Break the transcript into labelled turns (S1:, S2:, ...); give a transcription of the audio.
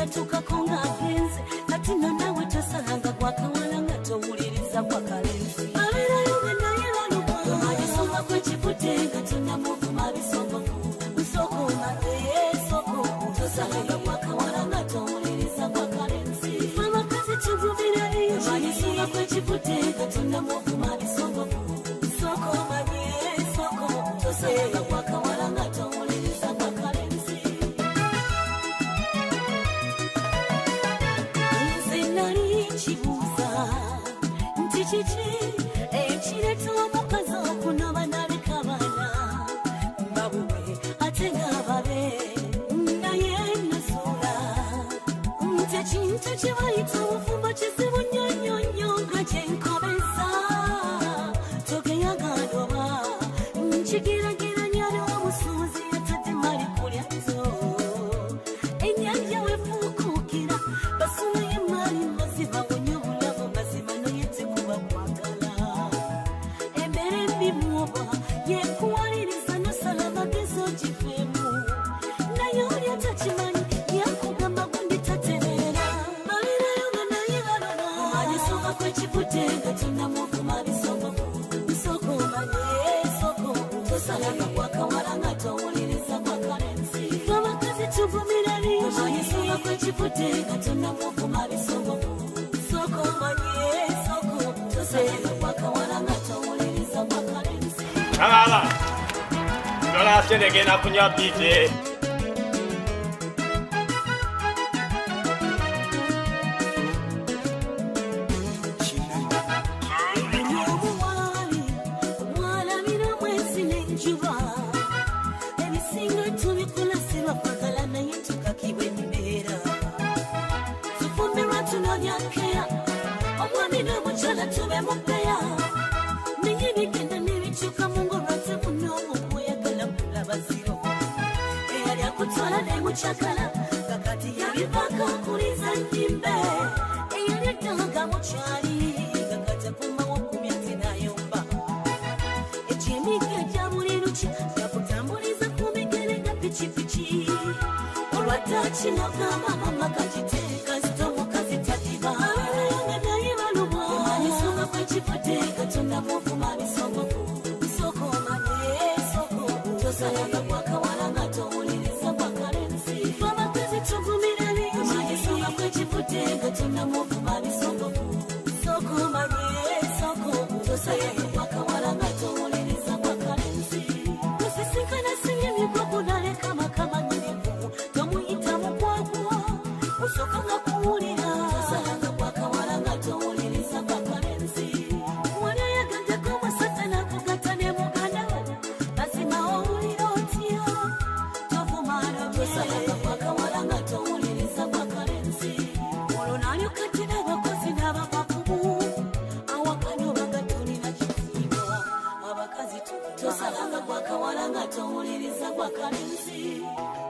S1: tugenda tukakonga agenze kati nawe tosalanga gwakawala nga towuliriza gwa kalenzi aberayo nga naye balubwa abisonga kwekivudde nga tonamuvuma bisongovu nsokoma soko tosalanga gwakawala nga towuliriza gwa kalenzi abakazi tugumirayo abisonga kwekivudde nga tonamuvuma bisongovu nsokoma soko tosalanga gwakawala nga towuliriza gwa kalenzi Chichi, ekireta omukazi okunoba naleka abaana babuwe ate nga babe naye nasula tekintu kibayita obufumbo kizibu nnyonnyonnyo nga kyenkobeza togeyagandoba nkigerageranya n'omusuuzi atadde mali kulya zo ennyanja wefuukuukira basulayo emali mbaziba wonya obulabu mazima naye tekuba kwagala embera embimuoba yekuwaliriza nosala magezo gifeemu naye oli atakimanyi yakugamba gundi tatereera balirayo nga naye balono agisooka kwekivudde nga tonamuvuma bisongovu nsoko omanye soko tosalanga gwakawala nga towuliriza gwa kalenzi abakazi tugumira lingi agisooka kwekivudde nga tonamuvuma bisongovu nsoko omanye soko tosalanga gwakawala nga towuliriza gwa kalenzi
S2: Baba, ndola senegena kunywa bite.
S1: omuwali omwalabira mwezi n'enjuba ebisinga tubikola sibakwagala naye tukakibwa embeera tufumbirwa tunonyakeya omwami n'omukyala tube mupeya naye bigenda n'ebikyuka mu ngolwate munoomu kweyagala kulaba ziro eyali akutwala n'emukyagala kakati yabivako akuliza nnyimbe eyali eddanga mukyali kakati akumawo kumya tinayomba ekyemika egya buli lukya yakutambuliza ku bigere nga pikipiki olwatakinoga mama kagiteeka zitomukazi takiba nga naye balubwa anisonga kwekivudde katonamuvuma bisongovu nsoko omanye soko tosalanga gwakawala nga towuliriza gwa kalenzi abakazi tugumira lingi anisonga kwekivudde katonamuvuma bisongovu nsoko omanye soko tosalanga gwakawala nga towuliriza gwa kalenzi kusisinkana singa emigogo naleka makama nyirivu tomuyita mugwagwa osooka nga kuwulira tosalanga gwakawala nga towuliriza gwa kalenzi wali ayagadeko omusajja nakugatta ne muganda mazima owulira otya tovumaano tosalanga gwakawala nga towuliriza gwa kalenzi olwo nalyokaddira abakozi n'abapakubu awakanya obaga tolina kizimba abakazi tosalanga gwakawala nga towuliriza gwa kalenzi